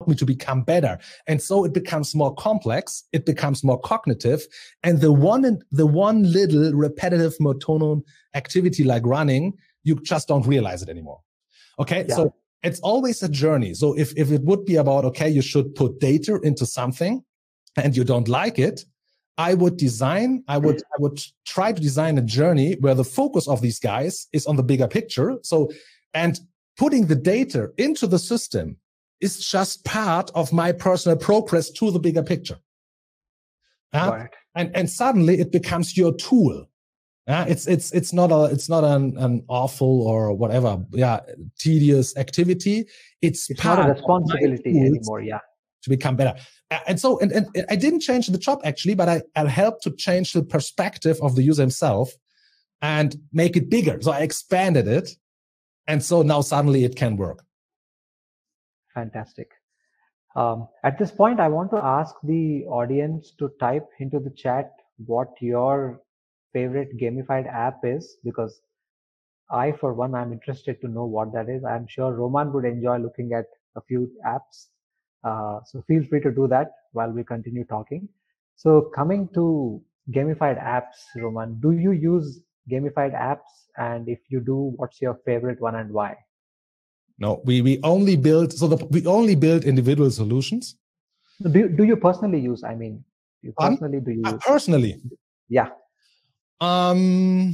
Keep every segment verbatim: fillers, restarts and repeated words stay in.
help me to become better. And so it becomes more complex, it becomes more cognitive, and the one the one little repetitive monotone activity like running, you just don't realize it anymore. Okay, yeah. So it's always a journey. So if, if it would be about, okay, you should put data into something and you don't like it, I would design, I would, I would try to design a journey where the focus of these guys is on the bigger picture. So, and putting the data into the system is just part of my personal progress to the bigger picture. Uh, right. And, and suddenly it becomes your tool. Uh, it's, it's, it's not a, it's not an, an awful or whatever, yeah, tedious activity. It's, it's part not a responsibility anymore. Yeah. To become better. And so, and, and I didn't change the job actually, but I, I helped to change the perspective of the user himself and make it bigger. So I expanded it. And so now suddenly it can work. Fantastic. Um, at this point, I want to ask the audience to type into the chat what your favorite gamified app is, because I, for one, I'm interested to know what that is. I'm sure Roman would enjoy looking at a few apps. Uh, so feel free to do that while we continue talking. So coming to gamified apps, Roman, do you use gamified apps? And if you do, what's your favorite one and why? No, we, we only build, so the, we only build individual solutions. Do you, do you personally use, I mean, you personally, um, do you uh, personally? Yeah. Um,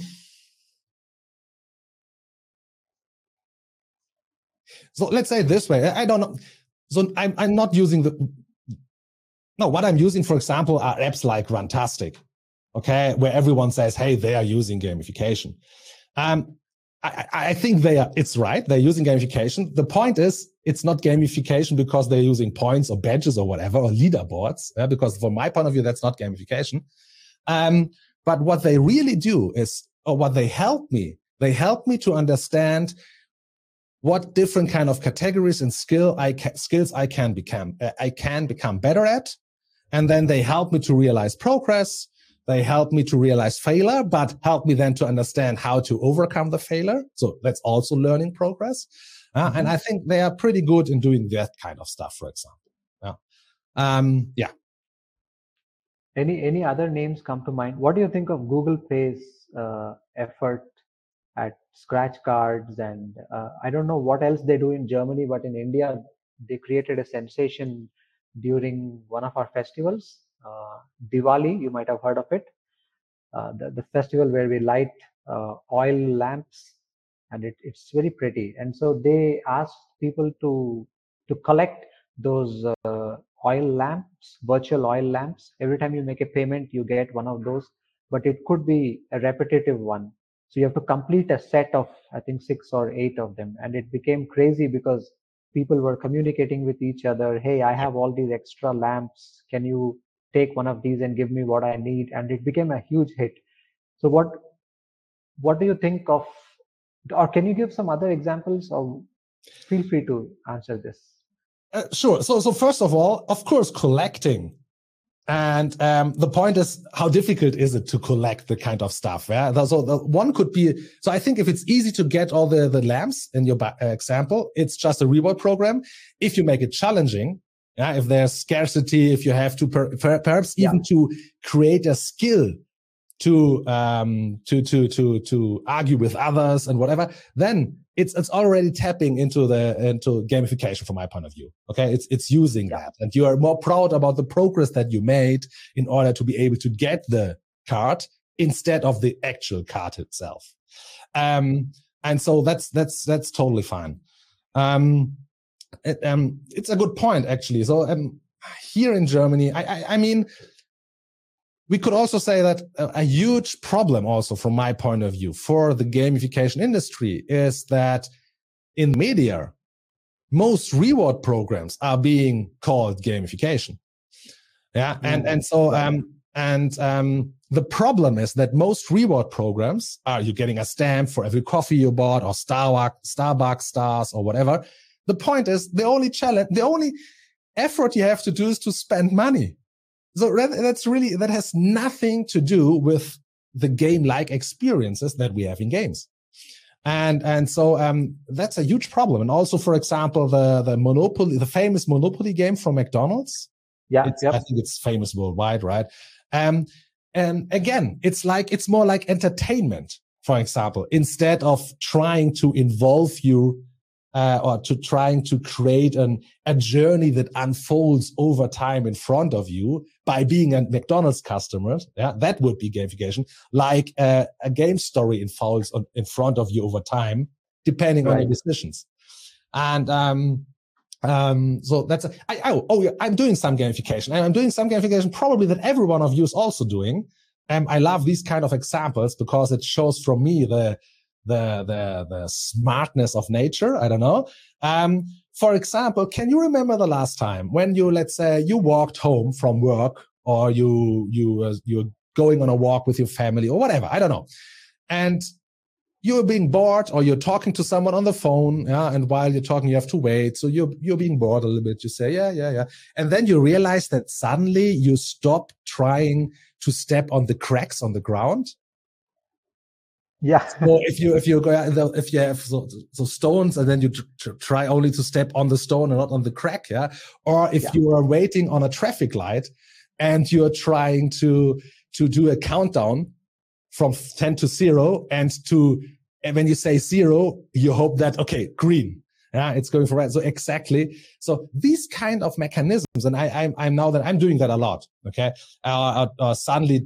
so let's say it this way. I don't know. So I'm, I'm not using the, no, what I'm using, for example, are apps like Runtastic, okay, where everyone says, hey, they are using gamification. Um, I, I think they are, it's right, they're using gamification. The point is, it's not gamification because they're using points or badges or whatever, or leaderboards, yeah, because from my point of view, that's not gamification. Um, but what they really do is, or what they help me, they help me to understand what different kind of categories and skill I ca- skills I can become, uh, I can become better at. And then they help me to realize progress. They help me to realize failure, but help me then to understand how to overcome the failure. So that's also learning progress. Uh, mm-hmm. And I think they are pretty good in doing that kind of stuff, for example. Yeah. Um, yeah. Any, any other names come to mind? What do you think of Google Pay's uh, effort at scratch cards? And uh, I don't know what else they do in Germany, but in India, they created a sensation during one of our festivals, uh, Diwali. You might have heard of it. Uh, the, the festival where we light uh, oil lamps, and it, it's very pretty. And so they asked people to to collect those uh, oil lamps, virtual oil lamps. Every time you make a payment, you get one of those, but it could be a repetitive one. So you have to complete a set of, I think, six or eight of them. And it became crazy because people were communicating with each other. Hey, I have all these extra lamps. Can you take one of these and give me what I need? And it became a huge hit. So what, what do you think of, or can you give some other examples, or feel free to answer this? Uh, sure. So, so first of all, of course, collecting. And um, the point is, how difficult is it to collect the kind of stuff? Yeah. So the one could be, so I think if it's easy to get all the, the lamps in your ba- uh, example, it's just a reward program. If you make it challenging, yeah, if there's scarcity, if you have to per, per, perhaps even yeah. to create a skill to, um, to, to, to, to argue with others and whatever, then it's, it's already tapping into the, into gamification from my point of view. Okay. It's, it's using yeah. that, and you are more proud about the progress that you made in order to be able to get the card instead of the actual card itself. Um, and so that's, that's, that's totally fine. Um, it, um, it's a good point actually. So, um, here in Germany, I, I, I mean, we could also say that a, a huge problem also from my point of view for the gamification industry is that in media, most reward programs are being called gamification. Yeah. And, and so, um, and, um, the problem is that most reward programs are you getting a stamp for every coffee you bought, or Starbucks, Starbucks stars or whatever. The point is the only challenge, the only effort you have to do is to spend money. So that's really, that has nothing to do with the game-like experiences that we have in games. And and so um, that's a huge problem. And also, for example, the the Monopoly, the famous Monopoly game from McDonald's. Yeah, it's, yep. I think it's famous worldwide, right? Um, and again, it's like it's more like entertainment, for example, instead of trying to involve you uh, or to trying to create an a journey that unfolds over time in front of you by being a McDonald's customer. Yeah, that would be gamification. Like uh, a game story unfolds on, in front of you over time, depending right. on your decisions. And um, um, so that's a, I, oh, oh yeah, I'm doing some gamification, and I'm doing some gamification probably that every one of you is also doing. And I love these kind of examples because it shows from me the the the the smartness of nature. I don't know. Um, for example, can you remember the last time when you, let's say, you walked home from work, or you you uh, you're going on a walk with your family or whatever? I don't know, and you're being bored, or you're talking to someone on the phone, yeah, and while you're talking, you have to wait. So you're you're being bored a little bit. You say, yeah, yeah, yeah, and then you realize that suddenly you stop trying to step on the cracks on the ground. Yeah. So if you if you go if you have so, so stones, and then you tr- try only to step on the stone and not on the crack, yeah. Or if yeah. you are waiting on a traffic light, and you're trying to to do a countdown from ten to zero, and to and when you say zero, you hope that okay, green, yeah, it's going for red. So exactly. So these kind of mechanisms, and I I'm, I'm now that I'm doing that a lot. Okay, uh, uh, suddenly.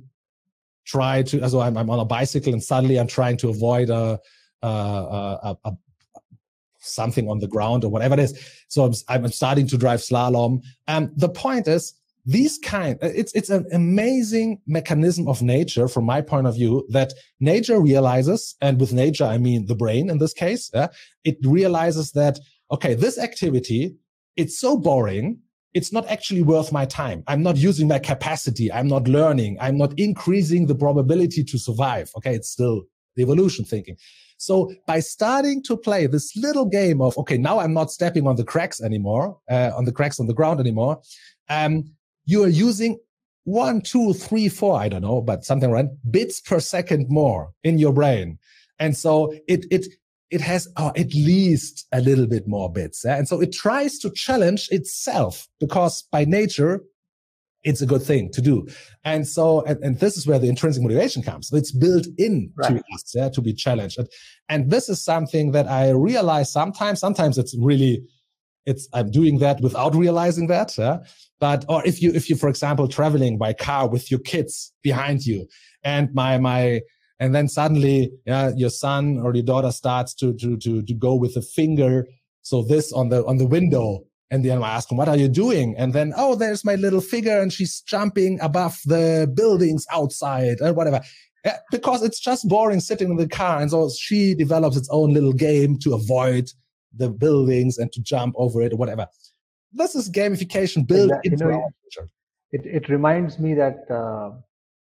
Try to, so I'm, I'm on a bicycle, and suddenly I'm trying to avoid a, a, a, a something on the ground or whatever it is. So I'm, I'm starting to drive slalom. Um, the point is, these kind, it's it's an amazing mechanism of nature, from my point of view, that nature realizes, and with nature I mean the brain in this case. Yeah, it realizes that okay, this activity, it's so boring. It's not actually worth my time. I'm not using my capacity. I'm not learning. I'm not increasing the probability to survive. Okay, it's still the evolution thinking. So by starting to play this little game of, okay, now I'm not stepping on the cracks anymore, uh, on the cracks on the ground anymore, um, you are using one, two, three, four, I don't know, but something around bits per second more in your brain. And so it, it, it has oh, at least a little bit more bits. Yeah? And so it tries to challenge itself, because by nature, it's a good thing to do. And so, and, and this is where the intrinsic motivation comes. So it's built in right. to us, yeah, to be challenged. And, and this is something that I realize sometimes, sometimes it's really, it's, I'm doing that without realizing that. Yeah? But, or if you, if you, for example, traveling by car with your kids behind you, and my, my, and then suddenly, yeah, your son or your daughter starts to, to, to, to go with a finger. So this on the, on the window. And then I ask them, what are you doing? And then, oh, there's my little figure, and she's jumping above the buildings outside or whatever. Yeah, because it's just boring sitting in the car. And so she develops its own little game to avoid the buildings and to jump over it or whatever. This is gamification built yeah, into you know, our culture. It, it reminds me that, uh,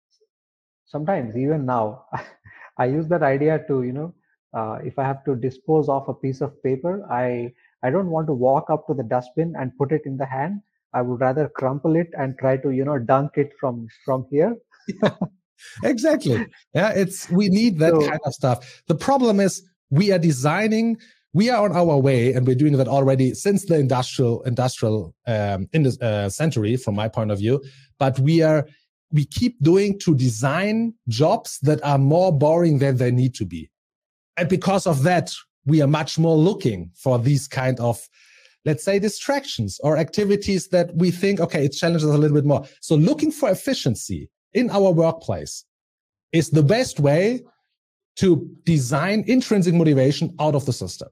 sometimes even now, I use that idea to, you know, uh, if I have to dispose of a piece of paper, I, I don't want to walk up to the dustbin and put it in the hand. I would rather crumple it and try to, you know, dunk it from, from here. Yeah, exactly. Yeah, it's, we need that so, kind of stuff. The problem is we are designing, we are on our way, and we're doing that already since the industrial, industrial, um, in the uh, century, from my point of view, but we are, we keep doing to design jobs that are more boring than they need to be. And because of that, we are much more looking for these kind of, let's say, distractions or activities that we think, okay, it challenges us a little bit more. So looking for efficiency in our workplace is the best way to design intrinsic motivation out of the system.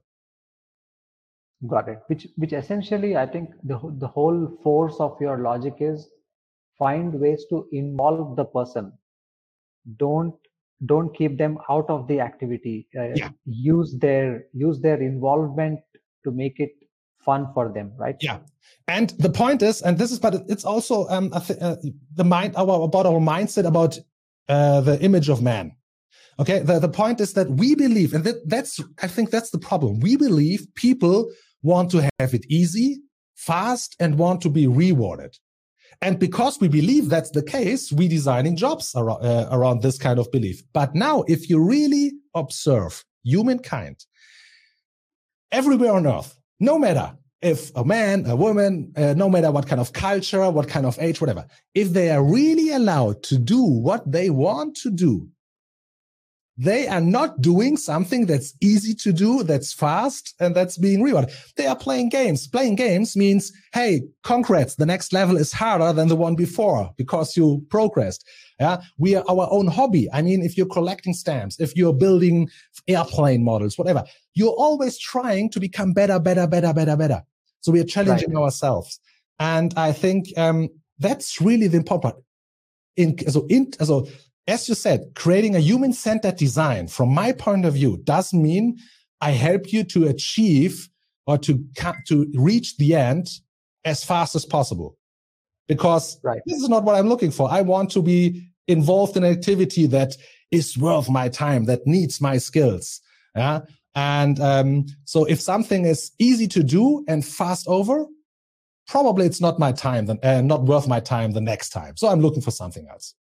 Got it. Which, which essentially, I think the, the whole force of your logic is, find ways to involve the person. Don't don't keep them out of the activity. Uh, yeah. Use their use their involvement to make it fun for them, right? Yeah. And the point is, and this is, but it's also um uh, the mind our about our mindset about uh, the image of man. Okay. The the point is that we believe, and that, that's I think that's the problem. We believe people want to have it easy, fast, and want to be rewarded. And because we believe that's the case, we're designing jobs around, uh, around this kind of belief. But now, if you really observe humankind, everywhere on earth, no matter if a man, a woman, uh, no matter what kind of culture, what kind of age, whatever, if they are really allowed to do what they want to do, they are not doing something that's easy to do, that's fast, and that's being rewarded. They are playing games. Playing games means, hey, congrats, the next level is harder than the one before because you progressed. Yeah, we are our own hobby. I mean, if you're collecting stamps, if you're building airplane models, whatever, you're always trying to become better, better, better, better, better. So we are challenging right. ourselves. And I think um, that's really the important part. In, so, in, so, as you said, creating a human-centered design, from my point of view, doesn't mean I help you to achieve or to, to reach the end as fast as possible. Because right. this is not what I'm looking for. I want to be involved in an activity that is worth my time, that needs my skills. Yeah. And um, so if something is easy to do and fast over, probably it's not my time, then, uh, not worth my time the next time. So I'm looking for something else.